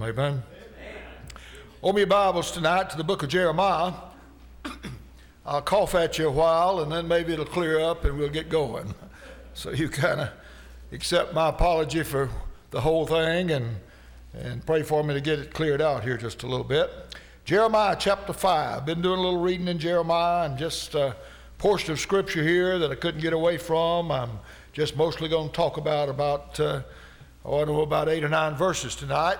Him. Amen. Open your Bibles tonight to the book of Jeremiah. I'll cough at you a while, and then maybe it'll clear up and we'll get going. So you kind of accept my apology for the whole thing and pray for me to get it cleared out here just a little bit. Jeremiah chapter 5. Been doing a little reading in Jeremiah, and just a portion of scripture here that I couldn't get away from. I'm just mostly going to talk about 8 or 9 verses tonight,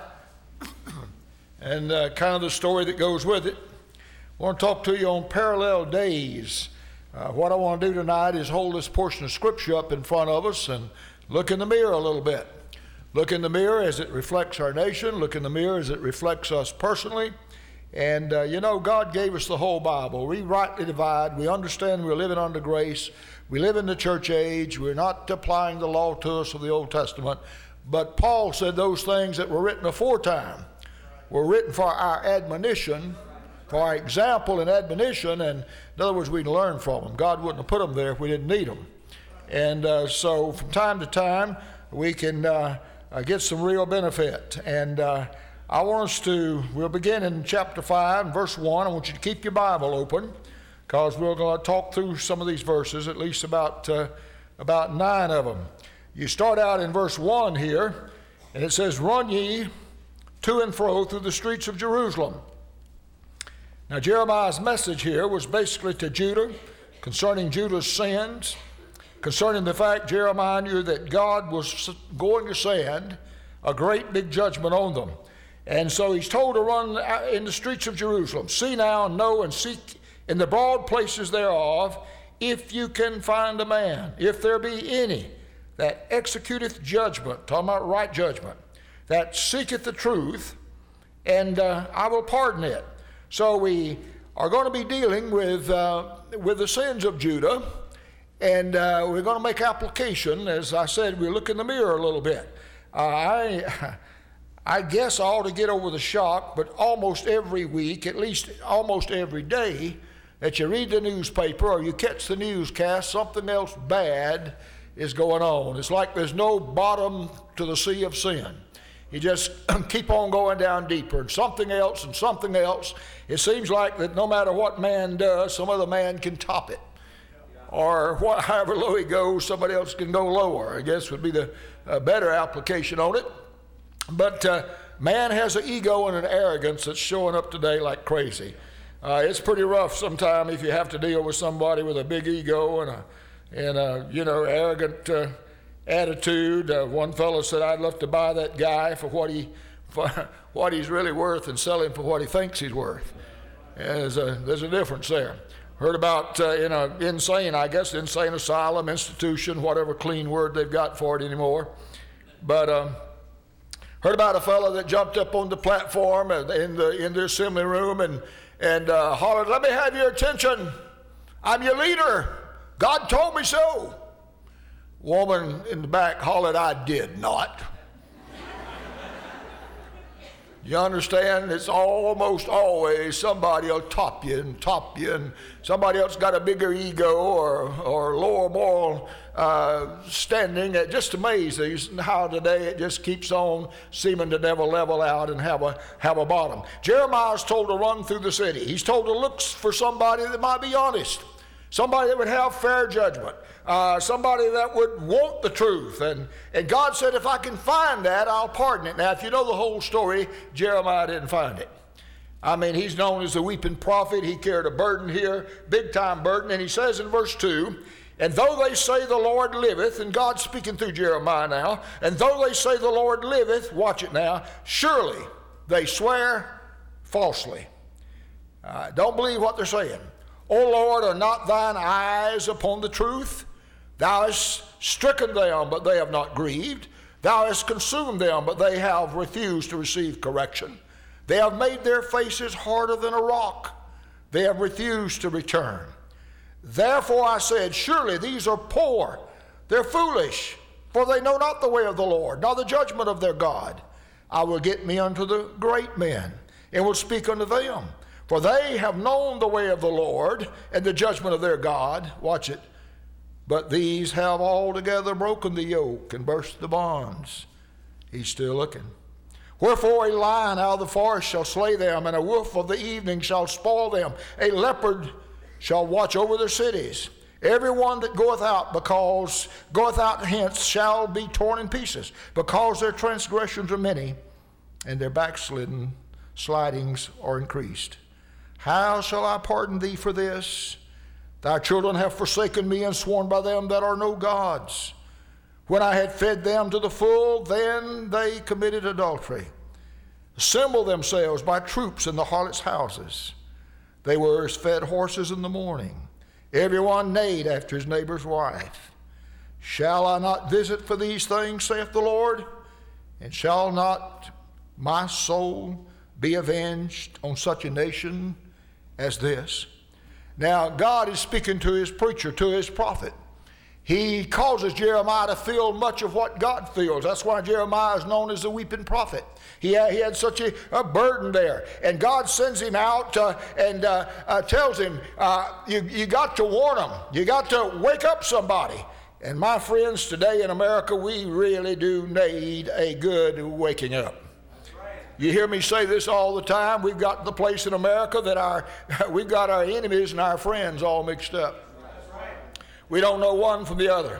and kind of the story that goes with it. I want to talk to you on parallel days. What I want to do tonight is hold this portion of scripture up in front of us and look in the mirror a little bit. Look in the mirror as it reflects our nation. Look in the mirror as it reflects us personally. And God gave us the whole Bible. We rightly divide. We understand we're living under grace. We live in the church age. We're not applying the law to us of the Old Testament. But Paul said those things that were written aforetime were written for our admonition, for our example and admonition, and in other words, we'd learn from them. God wouldn't have put them there if we didn't need them. And so from time to time, we can get some real benefit. And I want us we'll begin in chapter 5, verse 1. I want you to keep your Bible open, because we're going to talk through some of these verses, at least about 9 of them. You start out in verse 1 here, and it says, "Run ye to and fro through the streets of Jerusalem." Now, Jeremiah's message here was basically to Judah, concerning Judah's sins, concerning the fact Jeremiah knew that God was going to send a great big judgment on them. And so he's told to run in the streets of Jerusalem. "See now, and know, and seek in the broad places thereof, if you can find a man, if there be any, that executeth judgment," talking about right judgment, "that seeketh the truth, and I will pardon it." So we are going to be dealing with the sins of Judah, and we're going to make application. As I said, we look in the mirror a little bit. I guess I ought to get over the shock, but almost every week, at least almost every day, that you read the newspaper or you catch the newscast, something else bad is going on. It's like there's no bottom to the sea of sin. You just keep on going down deeper, and something else and something else. It seems like that no matter what man does, some other man can top it. Or however low he goes, somebody else can go lower, I guess would be the better application on it. But man has an ego and an arrogance that's showing up today like crazy. It's pretty rough sometimes if you have to deal with somebody with a big ego and a arrogant attitude. One fellow said, "I'd love to buy that guy for what he's really worth and sell him for what he thinks he's worth." And there's a difference there. Heard about in an insane asylum, institution, whatever clean word they've got for it anymore. But heard about a fellow that jumped up on the platform in the assembly room and hollered, "Let me have your attention. I'm your leader. God told me so." Woman in the back hollered, "I did not." You understand? It's almost always somebody will top you, and somebody else got a bigger ego or lower moral standing. It just amazes how today it just keeps on seeming to never level out and have a bottom. Jeremiah's told to run through the city. He's told to look for somebody that might be honest, somebody that would have fair judgment, somebody that would want the truth. And God said, if I can find that, I'll pardon it. Now, if you know the whole story, Jeremiah didn't find it. I mean, he's known as the weeping prophet. He carried a burden here, big-time burden. And he says in verse 2, "And though they say the Lord liveth," and God's speaking through Jeremiah now, "and though they say the Lord liveth," watch it now, "surely they swear falsely." Don't believe what they're saying. "O Lord, are not thine eyes upon the truth? Thou hast stricken them, but they have not grieved. Thou hast consumed them, but they have refused to receive correction. They have made their faces harder than a rock. They have refused to return. Therefore I said, surely these are poor. They're foolish, for they know not the way of the Lord, nor the judgment of their God. I will get me unto the great men, and will speak unto them. For they have known the way of the Lord, and the judgment of their God." Watch it. "But these have altogether broken the yoke and burst the bonds." He's still looking. Wherefore a lion out of the forest shall slay them, and a wolf of the evening shall spoil them. A leopard shall watch over their cities. Every one that goeth out hence shall be torn in pieces, because their transgressions are many, and their slidings are increased. How shall I pardon thee for this? Thy children have forsaken me, and sworn by them that are no gods. When I had fed them to the full, then they committed adultery, assembled themselves by troops in the harlots' houses. They were as fed horses in the morning. Every one neighed after his neighbor's wife. Shall I not visit for these things, saith the Lord? And shall not my soul be avenged on such a nation as this? Now, God is speaking to his preacher, to his prophet. He causes Jeremiah to feel much of what God feels. That's why Jeremiah is known as the weeping prophet. He had such a burden there. And God sends him out and tells him, you got to warn them. You got to wake up somebody. And my friends, today in America, we really do need a good waking up. You hear me say this all the time. We've got the place in America that we've got our enemies and our friends all mixed up. We don't know one from the other.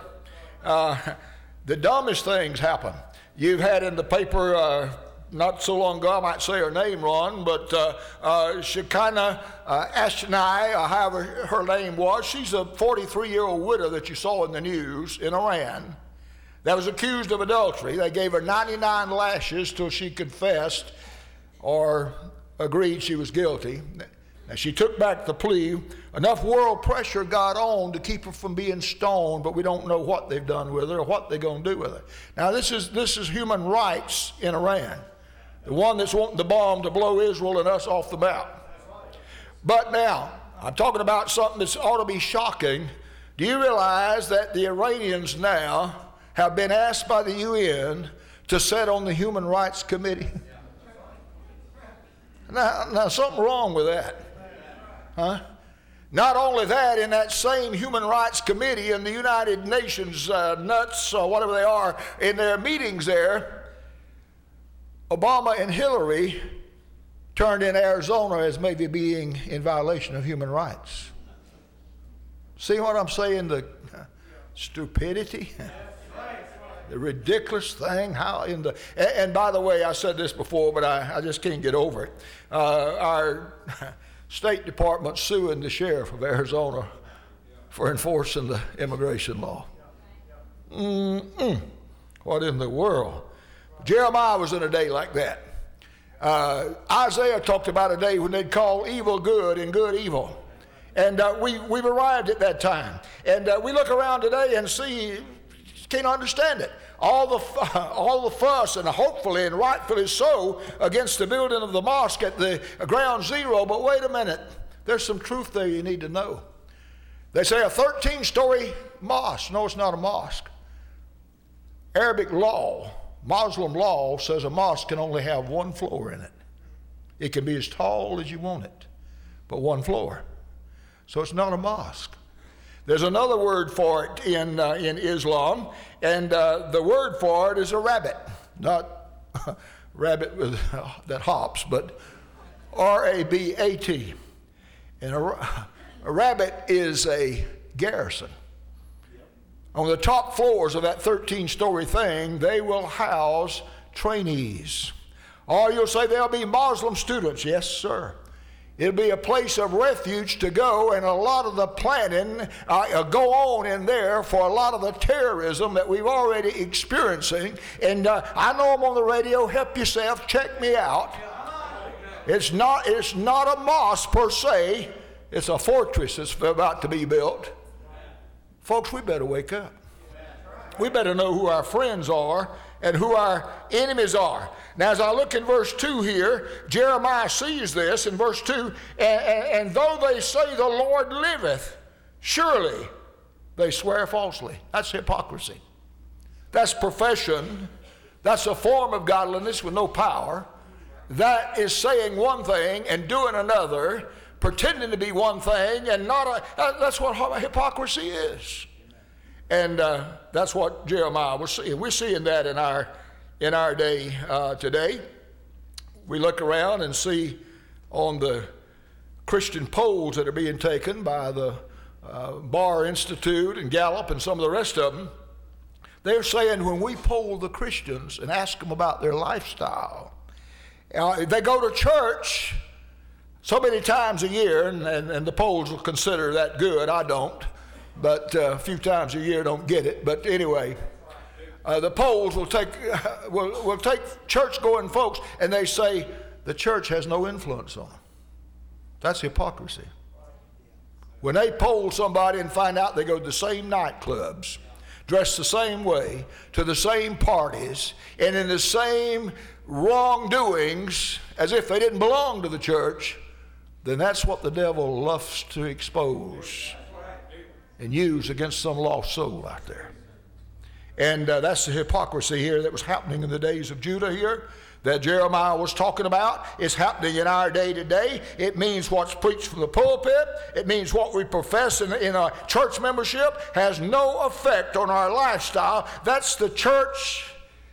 The dumbest things happen. You've had in the paper not so long ago, I might say her name wrong, but Shekinah Ashtenai, however her name was, she's a 43-year-old widow that you saw in the news in Iran that was accused of adultery. They gave her 99 lashes till she confessed or agreed she was guilty. Now, she took back the plea. Enough world pressure got on to keep her from being stoned, but we don't know what they've done with her or what they're going to do with her. Now, this is human rights in Iran, the one that's wanting the bomb to blow Israel and us off the map. But now, I'm talking about something that ought to be shocking. Do you realize that the Iranians now have been asked by the UN to sit on the Human Rights Committee? Now something wrong with that. Huh? Not only that, in that same Human Rights Committee in the United Nations nuts, or whatever they are, in their meetings there, Obama and Hillary turned in Arizona as maybe being in violation of human rights. See what I'm saying? The stupidity, the ridiculous thing. And by the way, I said this before, but I just can't get over it. Our State Department suing the sheriff of Arizona for enforcing the immigration law. What in the world? Jeremiah was in a day like that. Isaiah talked about a day when they'd call evil good and good evil. And we've arrived at that time. And we look around today and see, can't understand it. All the fuss, and hopefully and rightfully so, against the building of the mosque at the ground zero. But wait a minute, there's some truth there you need to know. They say a 13-story mosque. No, it's not a mosque. Arabic law, Muslim law, says a mosque can only have one floor in it. It can be as tall as you want it, but one floor. So it's not a mosque. There's another word for it in Islam, and the word for it is a rabbit. Not rabbit that hops, but R-A-B-A-T. And a rabbit is a garrison. On the top floors of that 13-story thing, they will house trainees. Or you'll say there'll be Muslim students. Yes, sir. It'll be a place of refuge to go, and a lot of the planning go on in there for a lot of the terrorism that we've already experiencing. And I know I'm on the radio. Help yourself. Check me out. It's not a mosque per se. It's a fortress that's about to be built. Folks, we better wake up. We better know who our friends are and who our enemies are. Now, as I look in verse 2 here, Jeremiah sees this in verse 2, and though they say the Lord liveth, surely they swear falsely. That's hypocrisy. That's profession. That's a form of godliness with no power. That is saying one thing and doing another, pretending to be one thing and not that's what hypocrisy is. And that's what Jeremiah was seeing. We're seeing that in our day today. We look around and see on the Christian polls that are being taken by the Barr Institute and Gallup and some of the rest of them, they're saying when we poll the Christians and ask them about their lifestyle, they go to church so many times a year, and the polls will consider that good. I don't, but a few times a year don't get it. But anyway, the polls will take church-going folks, and they say the church has no influence on them. That's hypocrisy. When they poll somebody and find out they go to the same nightclubs, dress the same way, to the same parties, and in the same wrongdoings as if they didn't belong to the church, then that's what the devil loves to expose and use against some lost soul out there. And that's the hypocrisy here that was happening in the days of Judah here, that Jeremiah was talking about. Is happening in our day today. It means what's preached from the pulpit. It means what we profess in our church membership has no effect on our lifestyle. That's the church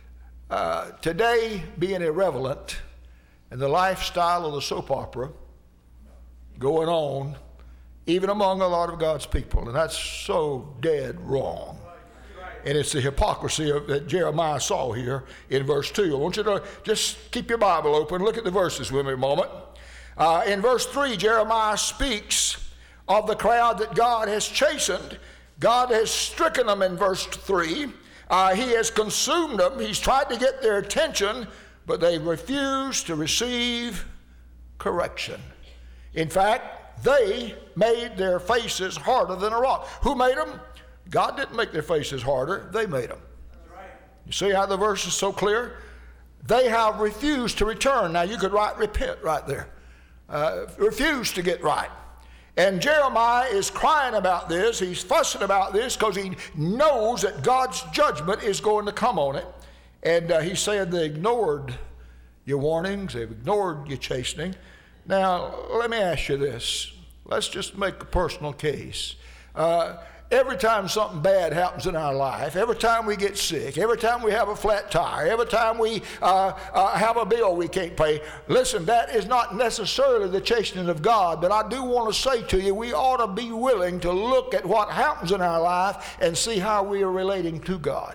today being irrelevant, and the lifestyle of the soap opera going on even among a lot of God's people, and that's so dead wrong. And it's the hypocrisy that Jeremiah saw here in verse 2. I want you to just keep your Bible open. Look at the verses with me a moment. In verse 3, Jeremiah speaks of the crowd that God has chastened. God has stricken them in verse 3. He has consumed them. He's tried to get their attention, but they refused to receive correction. In fact, they made their faces harder than a rock. Who made them? God didn't make their faces harder. They made them. That's right. You see how the verse is so clear? They have refused to return. Now you could write repent right there. Refused to get right. And Jeremiah is crying about this. He's fussing about this because he knows that God's judgment is going to come on it. And he's saying they ignored your warnings. They've ignored your chastening. Now, let me ask you this. Let's just make a personal case. Every time something bad happens in our life, every time we get sick, every time we have a flat tire, every time we have a bill we can't pay, listen, that is not necessarily the chastening of God, but I do want to say to you, we ought to be willing to look at what happens in our life and see how we are relating to God.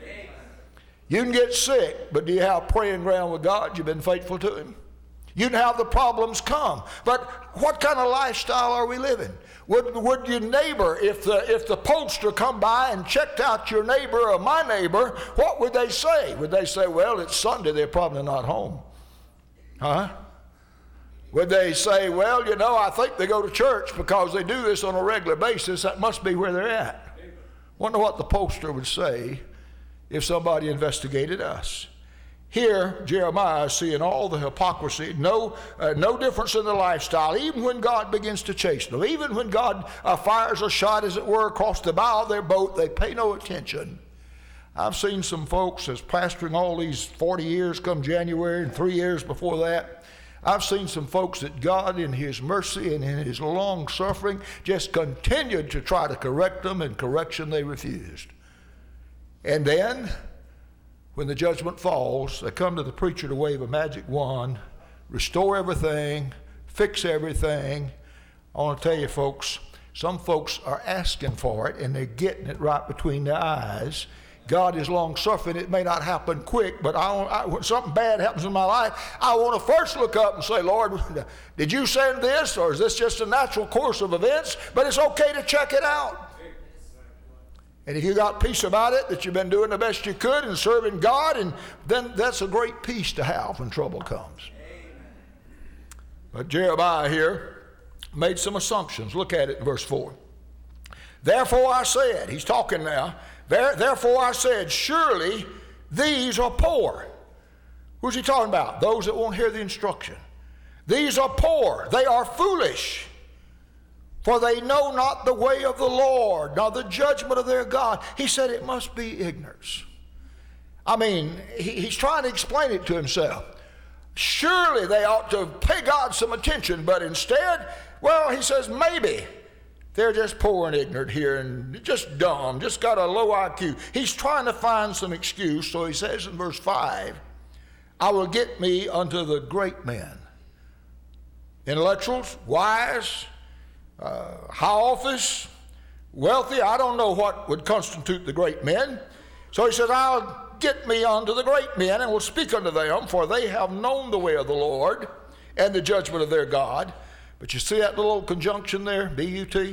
You can get sick, but do you have praying ground with God? You've been faithful to Him? You can have the problems come, but what kind of lifestyle are we living? Would your neighbor, if the pollster come by and checked out your neighbor or my neighbor, what would they say? Would they say, well, it's Sunday, they're probably not home? Huh? Would they say, well, you know, I think they go to church because they do this on a regular basis. That must be where they're at. Wonder what the pollster would say if somebody investigated us. Here, Jeremiah is seeing all the hypocrisy, no difference in the lifestyle, even when God begins to chasten them. Even when God fires a shot, as it were, across the bow of their boat, they pay no attention. I've seen some folks, as pastoring all these 40 years come January and 3 years before that, I've seen some folks that God in His mercy and in His long suffering just continued to try to correct them, and correction they refused. And then, when the judgment falls, they come to the preacher to wave a magic wand, restore everything, fix everything. I want to tell you, folks, some folks are asking for it, and they're getting it right between their eyes. God is long-suffering. It may not happen quick, but when something bad happens in my life, I want to first look up and say, Lord, did you send this, or is this just a natural course of events? But it's okay to check it out. And if you got peace about it, that you've been doing the best you could and serving God, and then that's a great peace to have when trouble comes. But Jeremiah here made some assumptions. Look at it in verse 4. Therefore I said, he's talking now, therefore I said, surely these are poor. Who's he talking about? Those that won't hear the instruction. These are poor. They are foolish. For they know not the way of the Lord, nor the judgment of their God. He said it must be ignorance. I mean, he's trying to explain it to himself. Surely they ought to pay God some attention, but instead, well, he says maybe they're just poor and ignorant here and just dumb, just got a low IQ. He's trying to find some excuse, so he says in verse 5, I will get me unto the great men. Intellectuals, wise, high office, wealthy, I don't know what would constitute the great men. So he said, I'll get me unto the great men and will speak unto them, for they have known the way of the Lord and the judgment of their God. But you see that little conjunction there, B-U-T?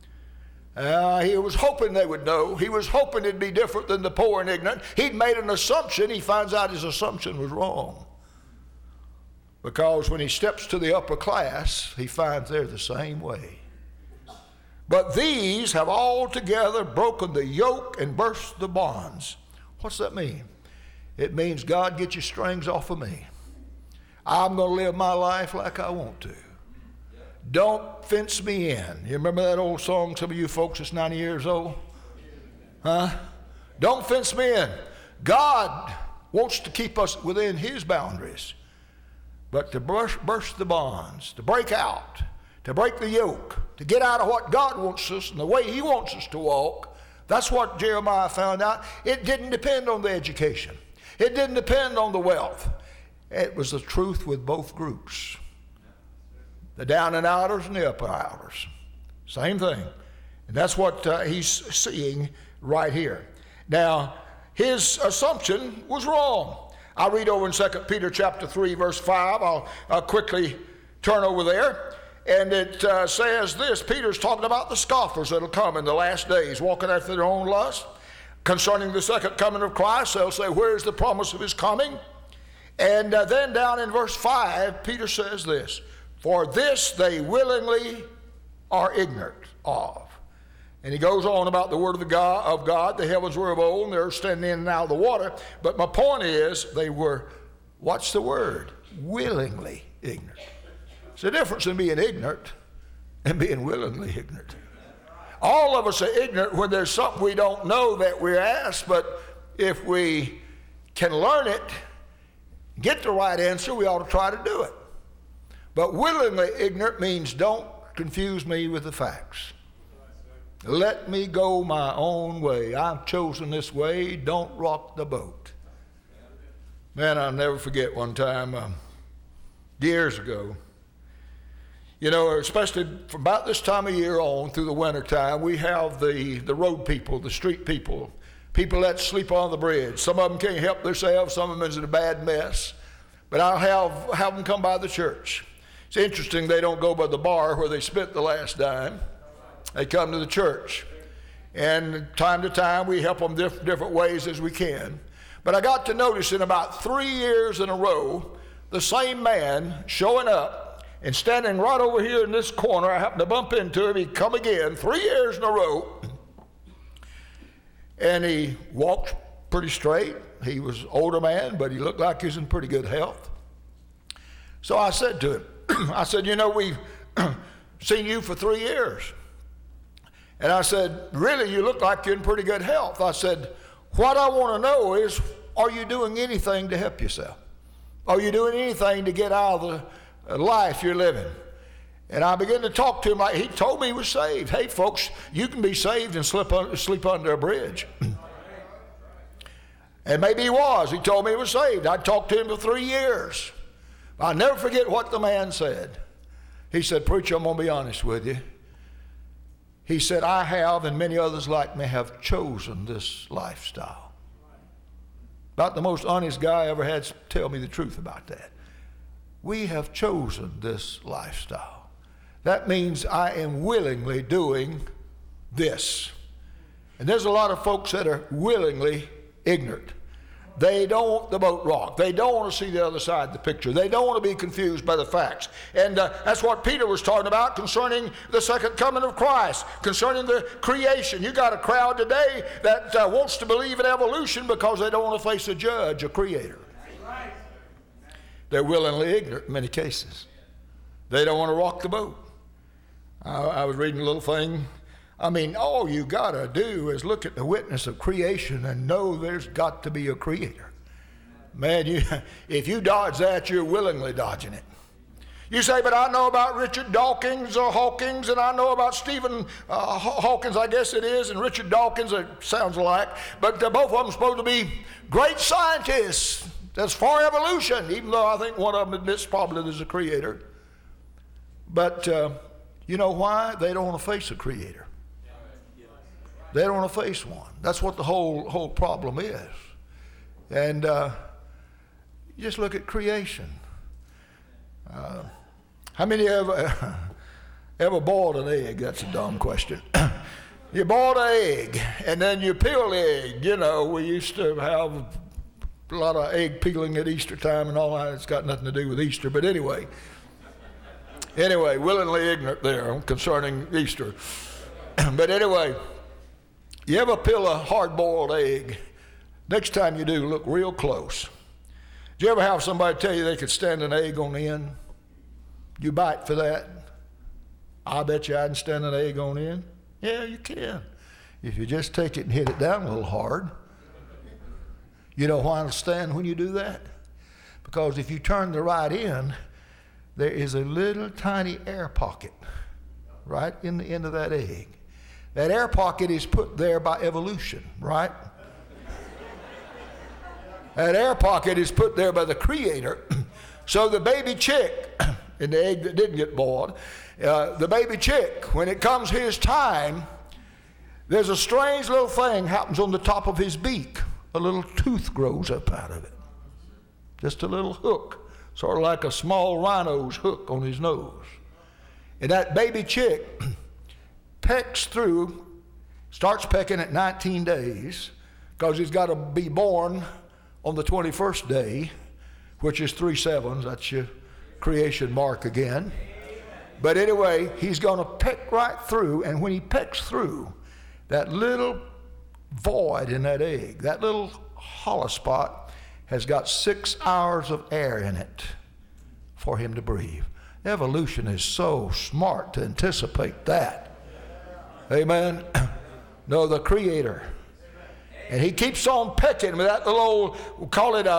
He was hoping they would know. He was hoping it'd be different than the poor and ignorant. He'd made an assumption. He finds out his assumption was wrong. Because when he steps to the upper class, he finds they're the same way. But these have altogether broken the yoke and burst the bonds. What's that mean? It means, God, get your strings off of me. I'm going to live my life like I want to. Don't fence me in. You remember that old song, some of you folks that's 90 years old? Huh? Don't fence me in. God wants to keep us within his boundaries. But to burst the bonds, to break out, to break the yoke, to get out of what God wants us and the way he wants us to walk, that's what Jeremiah found out. It didn't depend on the education. It didn't depend on the wealth. It was the truth with both groups. The down and outers and the up and outers. Same thing. And that's what he's seeing right here. Now, his assumption was wrong. I read over in 2 Peter chapter 3, verse 5. I'll quickly turn over there. And it says this. Peter's talking about the scoffers that will come in the last days, walking after their own lust. Concerning the second coming of Christ, they'll say, where is the promise of his coming? And then down in verse 5, Peter says this. For this they willingly are ignorant of. And he goes on about the word of God. The heavens were of old, and they're standing in and out of the water. But my point is, they were, what's the word? Willingly ignorant. There's a difference in being ignorant and being willingly ignorant. All of us are ignorant when there's something we don't know that we're asked, but if we can learn it, get the right answer, we ought to try to do it. But willingly ignorant means don't confuse me with the facts. Let me go my own way. I've chosen this way. Don't rock the boat. Man, I'll never forget one time, years ago. You know, especially from about this time of year on through the winter time, we have the road people, the street people, people that sleep on the bridge. Some of them can't help themselves. Some of them is in a bad mess. But I'll have them come by the church. It's interesting, they don't go by the bar where they spent the last dime. They come to the church. And time to time, we help them different ways as we can. But I got to notice in about 3 years in a row, the same man showing up and standing right over here in this corner. I happened to bump into him. He'd come again 3 years in a row. And he walked pretty straight. He was an older man, but he looked like he was in pretty good health. So I said to him, I said, you know, we've seen you for 3 years. And I said, really, you look like you're in pretty good health. I said, what I want to know is, are you doing anything to help yourself? Are you doing anything to get out of the life you're living? And I began to talk to him like he told me he was saved. Hey, folks, you can be saved and sleep under a bridge. And maybe he was. He told me he was saved. I talked to him for 3 years. I'll never forget what the man said. He said, preacher, I'm going to be honest with you. He said, I have, and many others like me, have chosen this lifestyle. About the most honest guy I ever had tell me the truth about that. We have chosen this lifestyle. That means I am willingly doing this. And there's a lot of folks that are willingly ignorant. They don't want the boat rocked. They don't want to see the other side of the picture. They don't want to be confused by the facts. And that's what Peter was talking about concerning the second coming of Christ, concerning the creation. You got a crowd today that wants to believe in evolution because they don't want to face a judge, a creator. They're willingly ignorant in many cases. They don't want to rock the boat. I was reading a little thing. I mean, all you got to do is look at the witness of creation and know there's got to be a creator. Man, if you dodge that, you're willingly dodging it. You say, but I know about Richard Dawkins or Hawkins, and I know about Stephen Hawkins, I guess it is, and Richard Dawkins, it sounds alike. But both of them supposed to be great scientists. That's for evolution, even though I think one of them admits probably there's a creator. But you know why? They don't want to face a creator. They don't want to face one. That's what the whole problem is. And you just look at creation. How many ever boiled an egg? That's a dumb question. You boiled an egg, and then you peel the egg. You know, we used to have a lot of egg peeling at Easter time and all that. It's got nothing to do with Easter, but anyway, willingly ignorant there concerning Easter. But anyway, you ever peel a hard-boiled egg? Next time you do, look real close. Did you ever have somebody tell you they could stand an egg on the end? You bite for that? I bet you I can stand an egg on the end. Yeah, you can. If you just take it and hit it down a little hard. You know why it'll stand when you do that? Because if you turn the right end, there is a little tiny air pocket right in the end of that egg. That air pocket is put there by evolution, right? That air pocket is put there by the Creator. So the baby chick, in the egg that didn't get boiled, the baby chick, when it comes his time, there's a strange little thing happens on the top of his beak. A little tooth grows up out of it. Just a little hook, sort of like a small rhino's hook on his nose. And that baby chick pecks through, starts pecking at 19 days, because he's got to be born on the 21st day, which is 3 sevens. That's your creation mark again. But anyway, he's going to peck right through, and when he pecks through, that little void in that egg, that little hollow spot, has got 6 hours of air in it for him to breathe. Evolution is so smart to anticipate that. Amen. No, the Creator. And he keeps on pecking with that little old, we'll call it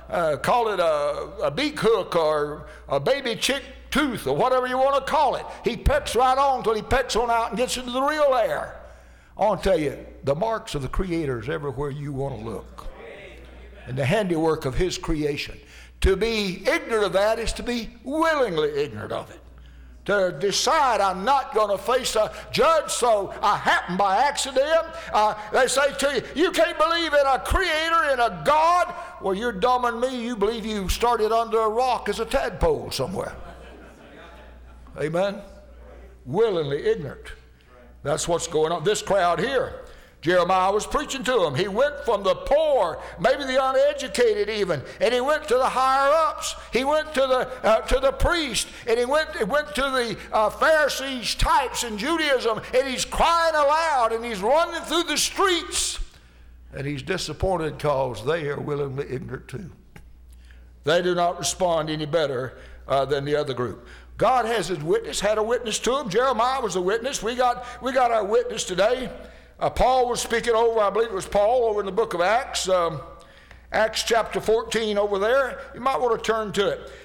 a beak hook or a baby chick tooth or whatever you want to call it. He pecks right on until he pecks on out and gets into the real air. I want to tell you, the marks of the Creator is everywhere you want to look. And the handiwork of His creation. To be ignorant of that is to be willingly ignorant of it. To decide I'm not going to face a judge, so I happen by accident. They say to you, you can't believe in a Creator, in a God. Well, you're dumber than me. You believe you started under a rock as a tadpole somewhere. Amen? Willingly ignorant. That's what's going on. This crowd here, Jeremiah was preaching to them. He went from the poor, maybe the uneducated even, and he went to the higher ups. He went to the priest, and he went to the Pharisees types in Judaism, and he's crying aloud, and he's running through the streets, and he's disappointed because they are willingly ignorant too. They do not respond any better than the other group. God has His witness, had a witness to him. Jeremiah was a witness. We got our witness today. Paul was speaking over, I believe it was Paul, over in the book of Acts, Acts chapter 14 over there. You might want to turn to it.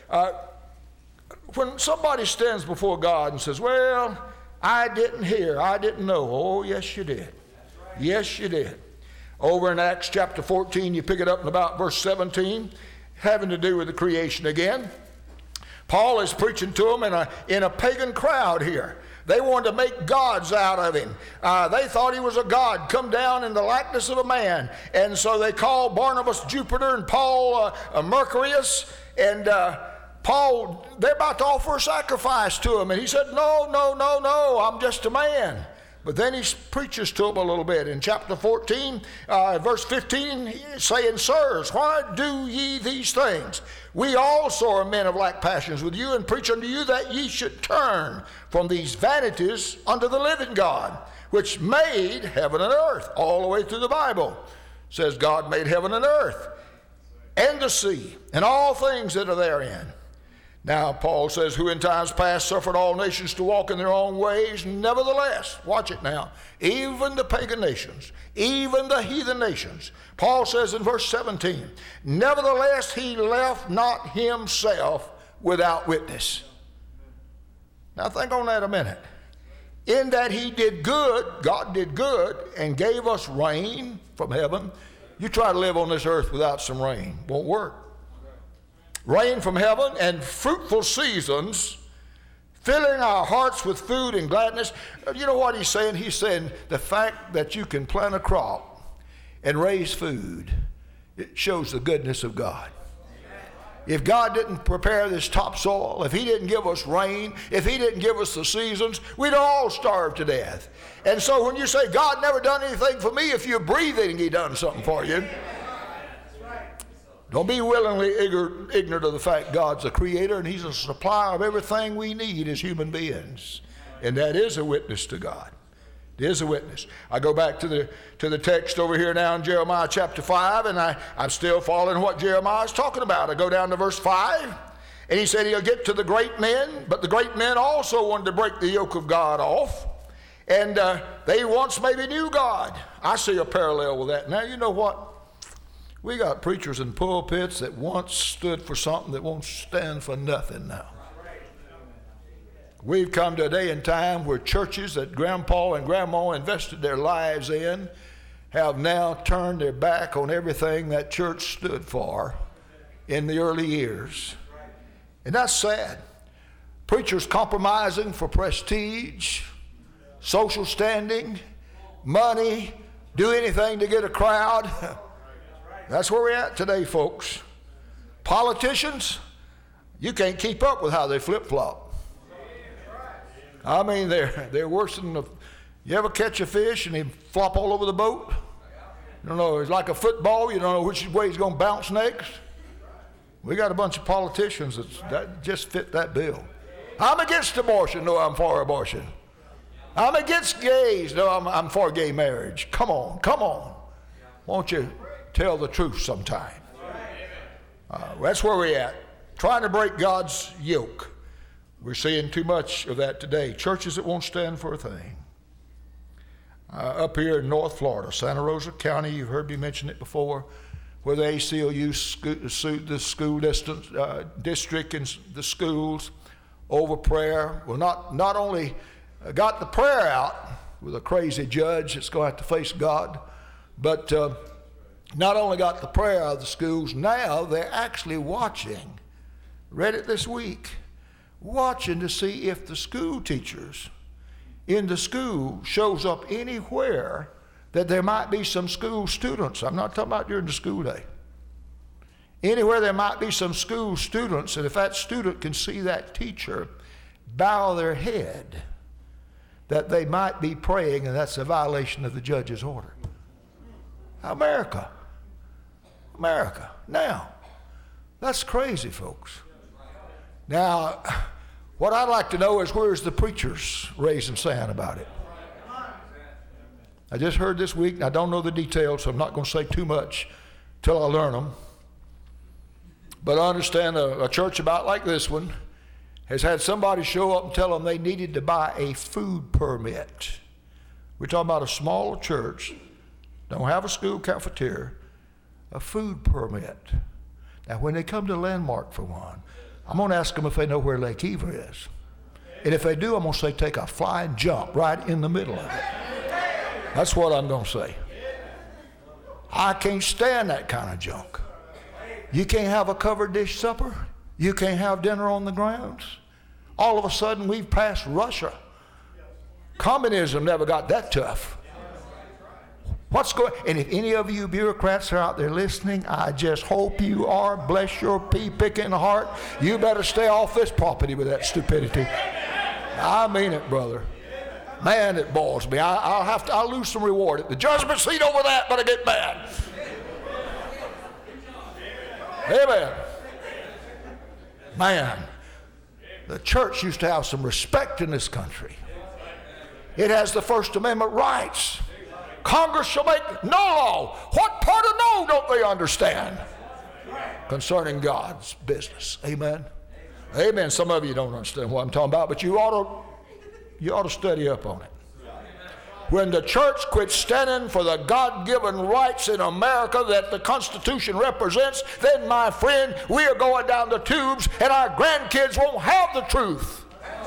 When somebody stands before God and says, well, I didn't hear, I didn't know. Oh, yes, you did. Yes, you did. Over in Acts chapter 14, you pick it up in about verse 17, having to do with the creation again. Paul is preaching to them in a pagan crowd here. They wanted to make gods out of him. They thought he was a god, come down in the likeness of a man. And so they called Barnabas Jupiter and Paul Mercurius. And Paul, they're about to offer a sacrifice to him. And he said, no, I'm just a man. But then he preaches to them a little bit. In chapter 14, verse 15, saying, sirs, why do ye these things? We also are men of like passions with you, and preach unto you that ye should turn from these vanities unto the living God, which made heaven and earth. All the way through the Bible says God made heaven and earth, and the sea, and all things that are therein. Now, Paul says, who in times past suffered all nations to walk in their own ways, nevertheless, watch it now, even the pagan nations, even the heathen nations. Paul says in verse 17, nevertheless, he left not himself without witness. Now, think on that a minute. In that he did good, God did good, and gave us rain from heaven. You try to live on this earth without some rain, won't work. rain from heaven and fruitful seasons, filling our hearts with food and gladness. You know what he's saying? He's saying the fact that you can plant a crop and raise food, it shows the goodness of God. If God didn't prepare this topsoil, if he didn't give us rain, if he didn't give us the seasons, we'd all starve to death. And so when you say, God never done anything for me, if you're breathing, he done something for you. Don't be willingly ignorant of the fact God's a creator and he's a supplier of everything we need as human beings. And that is a witness to God. It is a witness. I go back to the text over here now in Jeremiah chapter 5, and I'm still following what Jeremiah is talking about. I go down to verse 5, and he said he'll get to the great men, but the great men also wanted to break the yoke of God off. And they once maybe knew God. I see a parallel with that. Now, you know what? We got preachers in pulpits that once stood for something that won't stand for nothing now. We've come to a day and time where churches that grandpa and grandma invested their lives in have now turned their back on everything that church stood for in the early years. And that's sad. Preachers compromising for prestige, social standing, money, do anything to get a crowd. That's where we're at today, folks. Politicians, you can't keep up with how they flip-flop. I mean, they're worse than you ever catch a fish and he flop all over the boat? You don't know, it's like a football, you don't know which way he's going to bounce next. We got a bunch of politicians that just fit that bill. I'm against abortion, no, I'm for abortion. I'm against gays, no, I'm for gay marriage. Come on. Won't you tell the truth sometime? That's where we're at, trying to break God's yoke. We're seeing too much of that today. Churches that won't stand for a thing. Up here in North Florida, Santa Rosa County, you've heard me mention it before, where the ACLU sued the school district and the schools over prayer. Well, not only got the prayer out with a crazy judge that's going to have to face God, but not only got the prayer out of the schools, now they're actually watching. Read it this week. Watching to see if the school teachers in the school shows up anywhere that there might be some school students. I'm not talking about during the school day. Anywhere there might be some school students, and if that student can see that teacher bow their head, that they might be praying, and that's a violation of the judge's order. America. Now, that's crazy, folks. Now, what I'd like to know is where's the preachers raising sand about it? I just heard this week, and I don't know the details, so I'm not going to say too much till I learn them. But I understand a church about like this one has had somebody show up and tell them they needed to buy a food permit. We're talking about a small church, don't have a school cafeteria, a food permit. Now, when they come to Landmark for one, I'm going to ask them if they know where Lake Eva is. And if they do, I'm going to say take a flying jump right in the middle of it. That's what I'm going to say. I can't stand that kind of junk. You can't have a covered dish supper. You can't have dinner on the grounds. All of a sudden, we've passed Russia. Communism never got that tough. What's going? And if any of you bureaucrats are out there listening, I just hope you are. Bless your pea-picking heart. You better stay off this property with that stupidity. I mean it, brother. Man, it boils me. I'll lose some reward at the judgment seat over that, but I get mad. Amen. Man, the church used to have some respect in this country. It has the First Amendment rights. Congress shall make no law. What part of no don't they understand concerning God's business? Amen. Amen. Some of you don't understand what I'm talking about, but you ought to study up on it. When the church quits standing for the God-given rights in America that the Constitution represents, then, my friend, we are going down the tubes and our grandkids won't have the truth.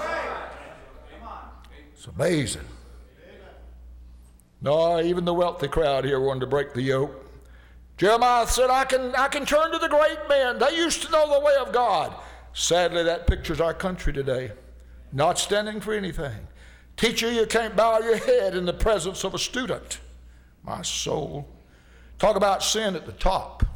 It's amazing. No, even the wealthy crowd here wanted to break the yoke. Jeremiah said, I can turn to the great men. They used to know the way of God. Sadly, that pictures our country today. Not standing for anything. Teacher, you can't bow your head in the presence of a student. My soul. Talk about sin at the top.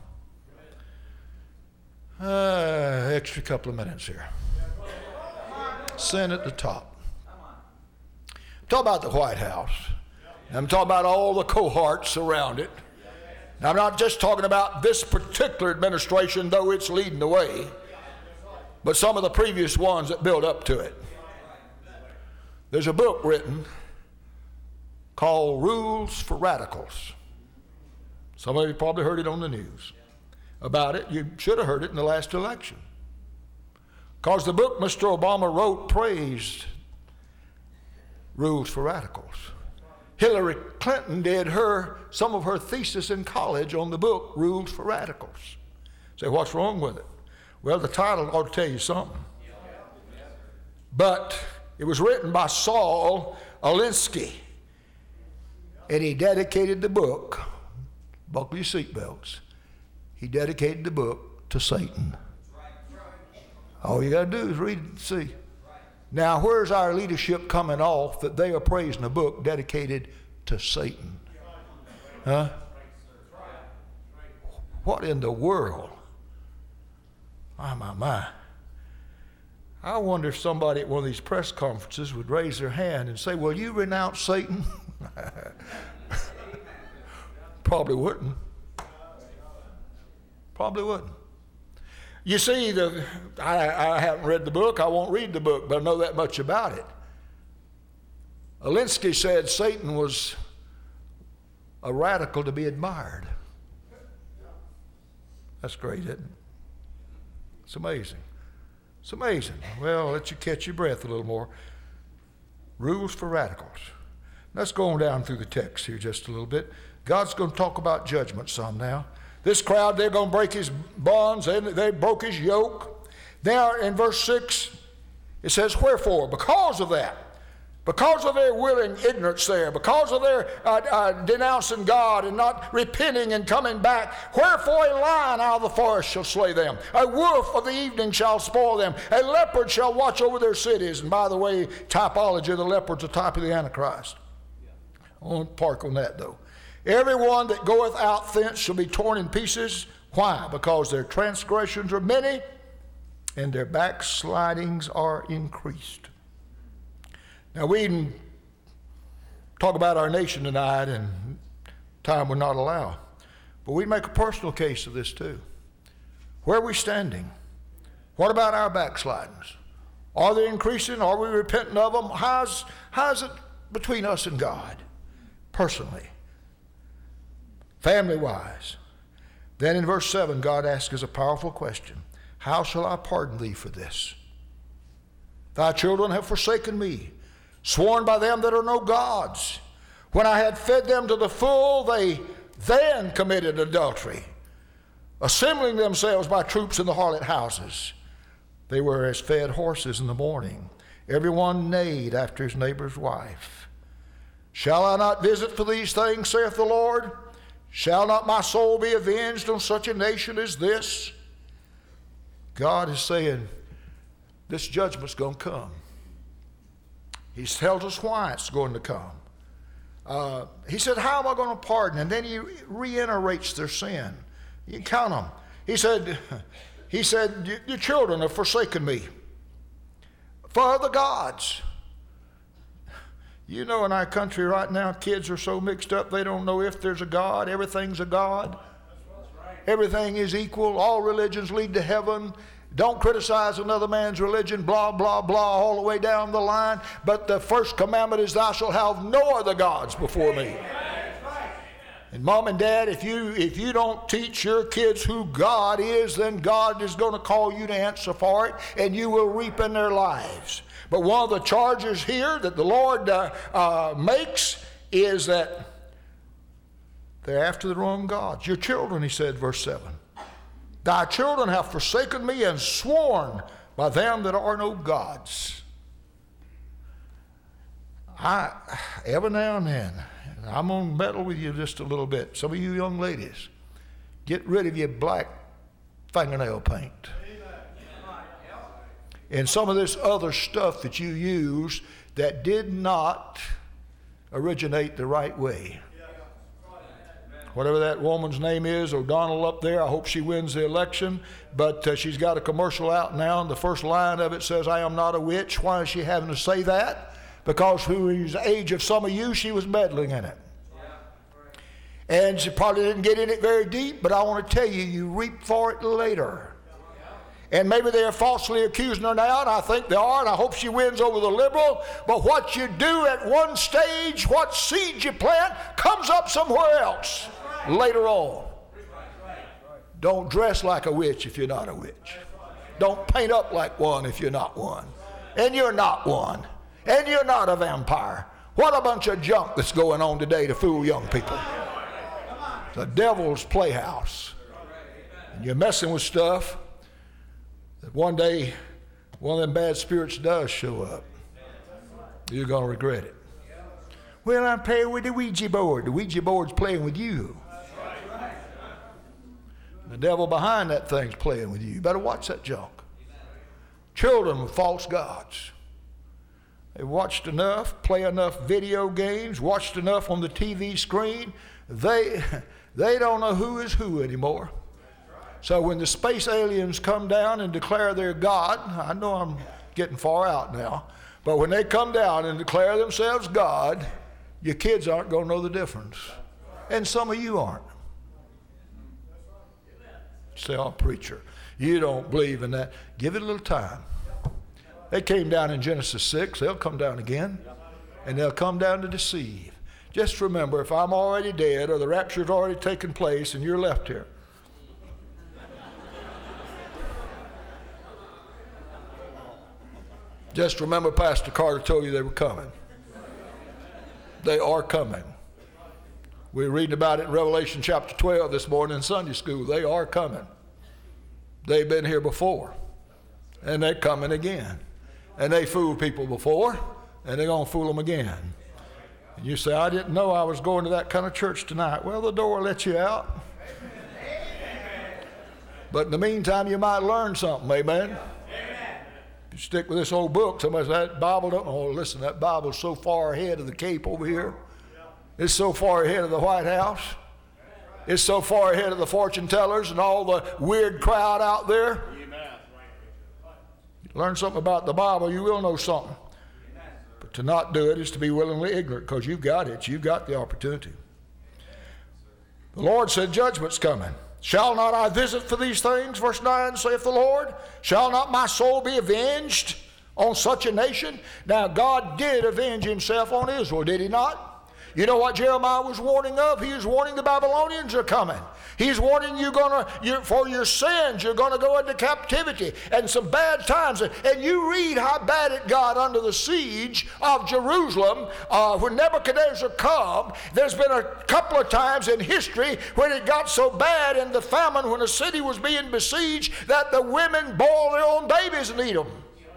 Extra couple of minutes here. Sin at the top. Talk about the White House. I'm talking about all the cohorts around it. Now, I'm not just talking about this particular administration, though it's leading the way, but some of the previous ones that built up to it. There's a book written called Rules for Radicals. Some of you probably heard it on the news about it. You should have heard it in the last election. Because the book Mr. Obama wrote praised Rules for Radicals. Hillary Clinton did some of her thesis in college on the book Rules for Radicals. Say, what's wrong with it? Well, the title ought to tell you something. But it was written by Saul Alinsky, and he dedicated the book, buckle your seatbelts, he dedicated the book to Satan. All you got to do is read it and see. Now, where's our leadership coming off that they are praising a book dedicated to Satan? Huh? What in the world? My. I wonder if somebody at one of these press conferences would raise their hand and say, will you renounce Satan? Probably wouldn't. Probably wouldn't. You see, I haven't read the book. I won't read the book, but I know that much about it. Alinsky said Satan was a radical to be admired. That's great, isn't it? It's amazing. It's amazing. Well, I'll let you catch your breath a little more. Rules for radicals. Let's go on down through the text here just a little bit. God's going to talk about judgment some now. This crowd, they're going to break his bonds. They broke his yoke. Now in verse 6, it says, wherefore, because of that, because of their willing ignorance there, because of their denouncing God and not repenting and coming back, wherefore a lion out of the forest shall slay them. A wolf of the evening shall spoil them. A leopard shall watch over their cities. And by the way, typology of the leopard's a type of the Antichrist. I won't park on that though. Everyone that goeth out thence shall be torn in pieces. Why? Because their transgressions are many and their backslidings are increased. Now we can talk about our nation tonight, and time would not allow. But we make a personal case of this too. Where are we standing? What about our backslidings? Are they increasing? Are we repenting of them? How's it between us and God? Personally. Family-wise. Then in verse 7, God asks us a powerful question. How shall I pardon thee for this? Thy children have forsaken me, sworn by them that are no gods. When I had fed them to the full, they then committed adultery, assembling themselves by troops in the harlot houses. They were as fed horses in the morning. Everyone neighed after his neighbor's wife. Shall I not visit for these things, saith the Lord? Shall not my soul be avenged on such a nation as this? God is saying, this judgment's going to come. He tells us why it's going to come. He said, how am I going to pardon? And then he reiterates their sin. You can count them. He said, your children have forsaken me for other gods. You know, in our country right now, kids are so mixed up, they don't know if there's a God. Everything's a God. Everything is equal. All religions lead to heaven. Don't criticize another man's religion, blah, blah, blah, all the way down the line. But the first commandment is, thou shalt have no other gods before me. And mom and dad, if you don't teach your kids who God is, then God is going to call you to answer for it, and you will reap in their lives. But one of the charges here that the Lord makes is that they're after the wrong gods. Your children, he said, verse 7. Thy children have forsaken me and sworn by them that are no gods. Every now and then, I'm going to meddle with you just a little bit. Some of you young ladies, Get rid of your black fingernail paint. And some of this other stuff that you use that did not originate the right way. Whatever that woman's name is, O'Donnell up there, I hope she wins the election. But she's got a commercial out now, and the first line of it says, "I am not a witch." Why is she having to say that? Because who the age of some of you, she was meddling in it. And she probably didn't get in it very deep, but I want to tell you, you reap for it later. And maybe they're falsely accusing her now, and I think they are, and I hope she wins over the liberal. But what you do at one stage, what seed you plant, comes up somewhere else later on. Don't dress like a witch if you're not a witch. Don't paint up like one if you're not one. And you're not one. And you're not a vampire. What a bunch of junk that's going on today to fool young people. The devil's playhouse. And you're messing with stuff that one day one of them bad spirits does show up. You're going to regret it. Well, I'm playing with the Ouija board. The Ouija board's playing with you. The devil behind that thing's playing with you. You better watch that junk. Children with false gods. They watched enough, play enough video games, watched enough on the TV screen. They don't know who is who anymore. So when the space aliens come down and declare their God, I know I'm getting far out now, but when they come down and declare themselves God, your kids aren't going to know the difference. And some of you aren't. Say, "Oh, preacher, you don't believe in that." Give it a little time. They came down in Genesis 6. They'll come down again. And they'll come down to deceive. Just remember, if I'm already dead or the rapture's already taken place and you're left here, just remember Pastor Carter told you they were coming. They are coming. We're reading about it in Revelation chapter 12 this morning in Sunday school. They are coming. They've been here before. And they're coming again. And they fooled people before, and they're going to fool them again. And you say, "I didn't know I was going to that kind of church tonight." Well, the door will let you out. But in the meantime, you might learn something, amen? If you stick with this old book, somebody says, "That Bible don't." Oh, listen, that Bible's so far ahead of the Cape over here. It's so far ahead of the White House. It's so far ahead of the fortune tellers and all the weird crowd out there. You learn something about the Bible, you will know something. But to not do it is to be willingly ignorant, because you've got it. You've got the opportunity. The Lord said judgment's coming. "Shall not I visit for these things?" Verse 9, saith the Lord. "Shall not my soul be avenged on such a nation?" Now, God did avenge himself on Israel, did he not? You know what Jeremiah was warning of? He was warning the Babylonians are coming. He's warning you for your sins, you're going to go into captivity and some bad times. And you read how bad it got under the siege of Jerusalem when Nebuchadnezzar come. There's been a couple of times in history when it got so bad in the famine when a city was being besieged that the women boiled their own babies and eat them.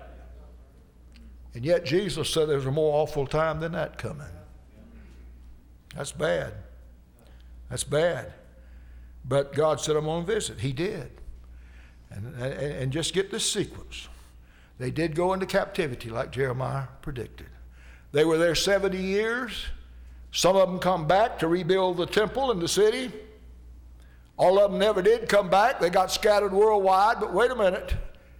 And yet Jesus said there's a more awful time than that coming. That's bad. That's bad. But God said, "I'm going to visit." He did. And just get this sequence. They did go into captivity like Jeremiah predicted. They were there 70 years. Some of them come back to rebuild the temple and the city. All of them never did come back. They got scattered worldwide. But wait a minute.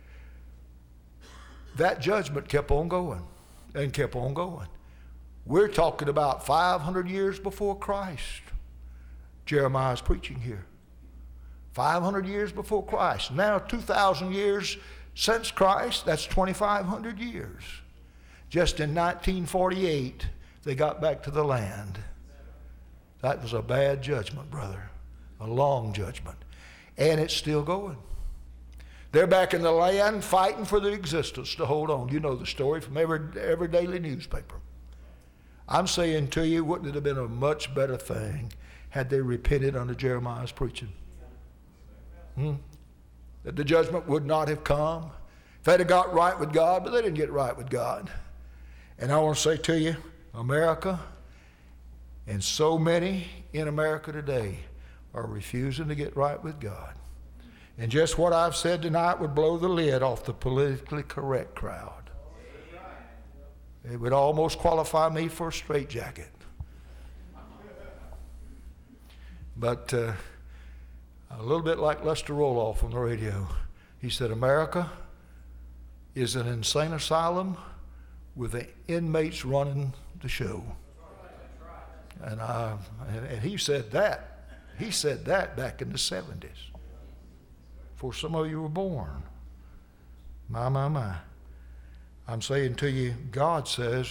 That judgment kept on going and kept on going. We're talking about 500 years before Christ. Jeremiah's preaching here. 500 years before Christ. Now 2,000 years since Christ, that's 2,500 years. Just in 1948, they got back to the land. That was a bad judgment, brother. A long judgment. And it's still going. They're back in the land fighting for their existence to hold on. You know the story from every daily newspaper. I'm saying to you, wouldn't it have been a much better thing had they repented under Jeremiah's preaching? That the judgment would not have come. If they'd have got right with God, but they didn't get right with God. And I want to say to you, America, and so many in America today are refusing to get right with God. And just what I've said tonight would blow the lid off the politically correct crowd. It would almost qualify me for a straitjacket. But a little bit like Lester Roloff on the radio. He said, America is an insane asylum with the inmates running the show. And he said that. He said that back in the 70s. Before some of you were born. My. I'm saying to you, God says,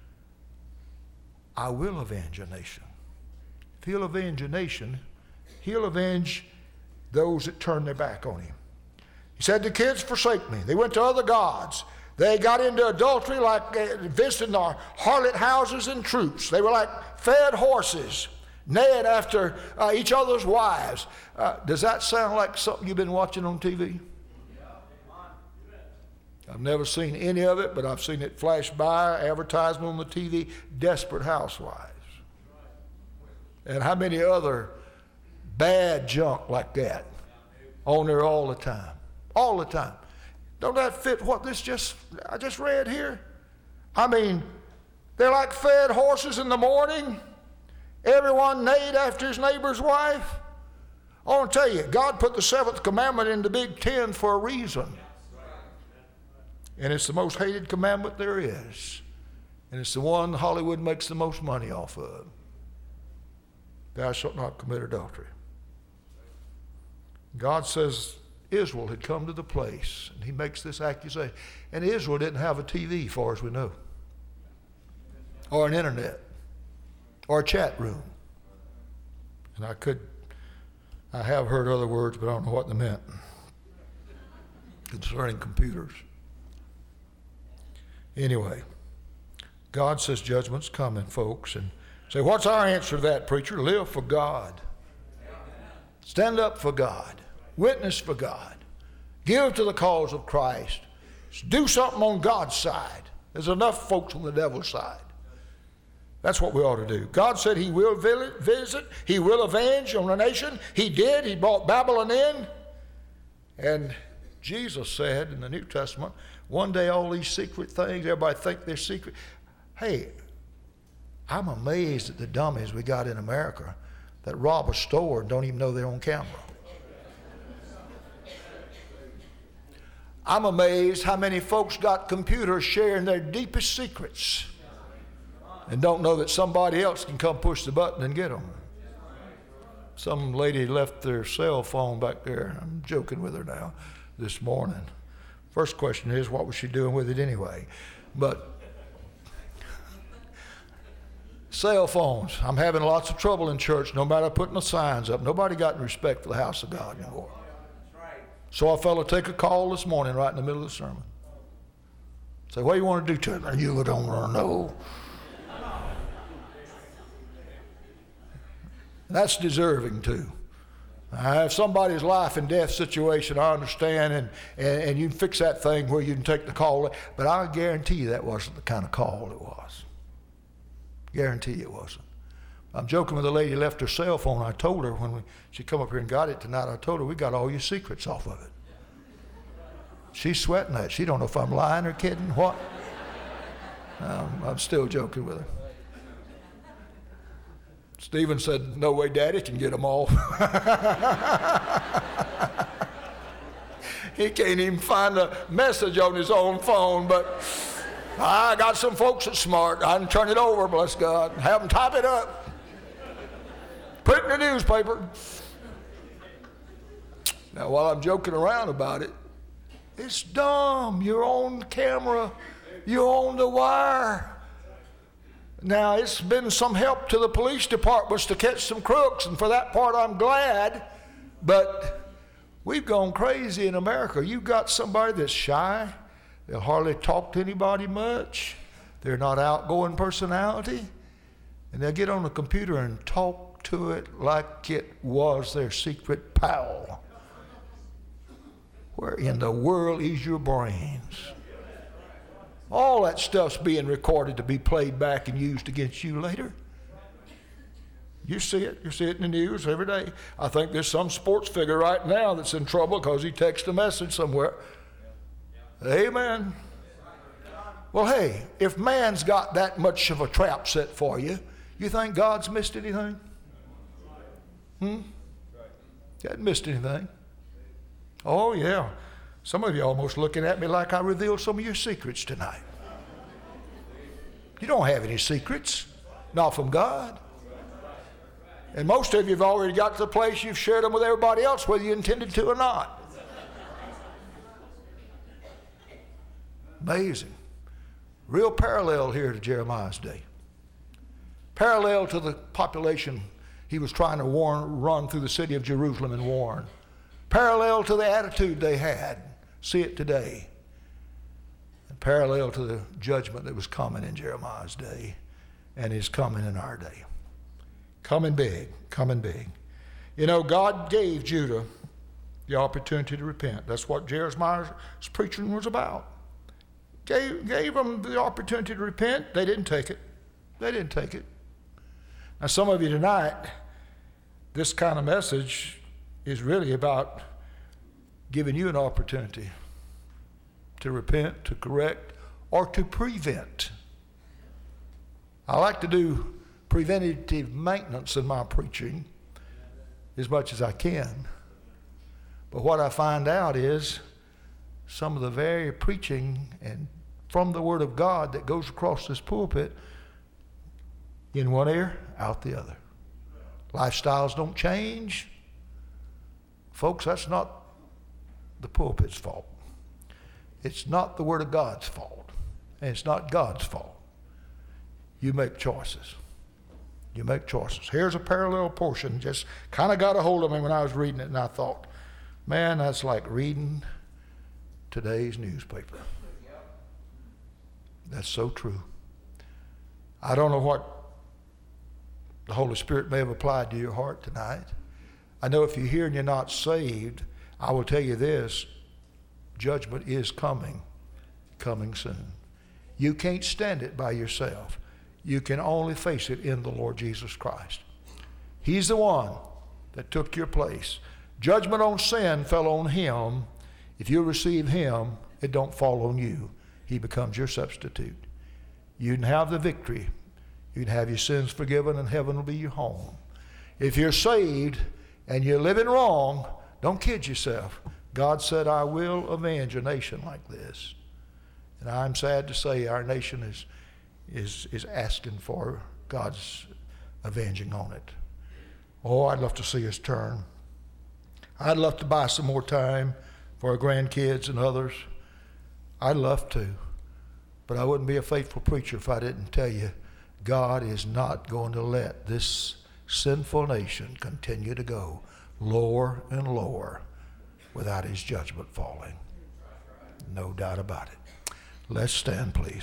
I will avenge a nation. If he'll avenge a nation, he'll avenge those that turn their back on him. He said, the kids forsake me. They went to other gods. They got into adultery like visiting our harlot houses and troops. They were like fed horses, neighing after each other's wives. Does that sound like something you've been watching on TV? I've never seen any of it, but I've seen it flash by, advertisement on the TV, desperate housewives. And how many other bad junk like that on there all the time? All the time. Don't that fit what I just read here? I mean, they're like fed horses in the morning. Everyone neighed after his neighbor's wife. I want to tell you, God put the seventh commandment in the Big Ten for a reason. And it's the most hated commandment there is. And it's the one Hollywood makes the most money off of. Thou shalt not commit adultery. God says Israel had come to the place, and he makes this accusation. And Israel didn't have a TV, far as we know, or an internet, or a chat room. And I have heard other words, but I don't know what they meant concerning computers. Anyway, God says judgment's coming, folks. And say, what's our answer to that, preacher? Live for God. Stand up for God. Witness for God. Give to the cause of Christ. Do something on God's side. There's enough folks on the devil's side. That's what we ought to do. God said he will visit. He will avenge on a nation. He did. He brought Babylon in. And Jesus said in the New Testament, one day all these secret things, everybody think they're secret. Hey, I'm amazed at the dummies we got in America that rob a store and don't even know they're on camera. I'm amazed how many folks got computers sharing their deepest secrets and don't know that somebody else can come push the button and get them. Some lady left their cell phone back there. I'm joking with her now this morning. First question is, what was she doing with it anyway? But cell phones. I'm having lots of trouble in church, no matter putting the signs up. Nobody got any respect for the house of God anymore. Saw a fellow take a call this morning right in the middle of the sermon. Say, what do you want to do to it? You don't want to know. That's deserving too. If somebody's life and death situation, I understand, and you can fix that thing where you can take the call. But I guarantee you that wasn't the kind of call it was. Guarantee it wasn't. I'm joking with a lady who left her cell phone. I told her when she come up here and got it tonight, I told her, we got all your secrets off of it. She's sweating that. She don't know if I'm lying or kidding. What? I'm still joking with her. Stephen said, no way Daddy can get them all. He can't even find a message on his own phone, but I got some folks that's smart. I can turn it over, bless God, have them type it up. Put it in the newspaper. Now, while I'm joking around about it, it's dumb. You're on camera. You're on the wire. Now, it's been some help to the police departments to catch some crooks, and for that part, I'm glad. But we've gone crazy in America. You've got somebody that's shy. They'll hardly talk to anybody much. They're not outgoing personality. And they'll get on the computer and talk to it like it was their secret pal. Where in the world is your brains? All that stuff's being recorded to be played back and used against you later. You see it. You see it in the news every day. I think there's some sports figure right now that's in trouble because he texted a message somewhere. Amen. Well, hey, if man's got that much of a trap set for you, you think God's missed anything? He hasn't missed anything. Oh, yeah. Some of you are almost looking at me like I revealed some of your secrets tonight. You don't have any secrets, not from God. And most of you have already got to the place you've shared them with everybody else, whether you intended to or not. Amazing. Real parallel here to Jeremiah's day. Parallel to the population he was trying to run through the city of Jerusalem and warn. Parallel to the attitude they had. See it today. And parallel to the judgment that was coming in Jeremiah's day and is coming in our day. Coming big, coming big. You know, God gave Judah the opportunity to repent. That's what Jeremiah's preaching was about. Gave them the opportunity to repent. They didn't take it. They didn't take it. Now, some of you tonight, this kind of message is really about giving you an opportunity to repent, to correct, or to prevent. I like to do preventative maintenance in my preaching as much as I can. But what I find out is some of the very preaching and from the Word of God that goes across this pulpit, in one ear, out the other. Lifestyles don't change. Folks, that's not the pulpit's fault. It's not the Word of God's fault. And it's not God's fault. You make choices. You make choices. Here's a parallel portion. Just kind of got a hold of me when I was reading it, and I thought, man, that's like reading today's newspaper. That's so true. I don't know what the Holy Spirit may have applied to your heart tonight. I know if you're here and you're not saved, I will tell you this, judgment is coming soon. You can't stand it by yourself. You can only face it in the Lord Jesus Christ. He's the one that took your place. Judgment on sin fell on him. If you receive him, it don't fall on you. He becomes your substitute. You can have the victory. You can have your sins forgiven, and heaven will be your home. If you're saved and you're living wrong, don't kid yourself. God said, I will avenge a nation like this. And I'm sad to say our nation is asking for God's avenging on it. Oh, I'd love to see us turn. I'd love to buy some more time for our grandkids and others. I'd love to. But I wouldn't be a faithful preacher if I didn't tell you God is not going to let this sinful nation continue to go lower and lower without his judgment falling. No doubt about it. Let's stand, please.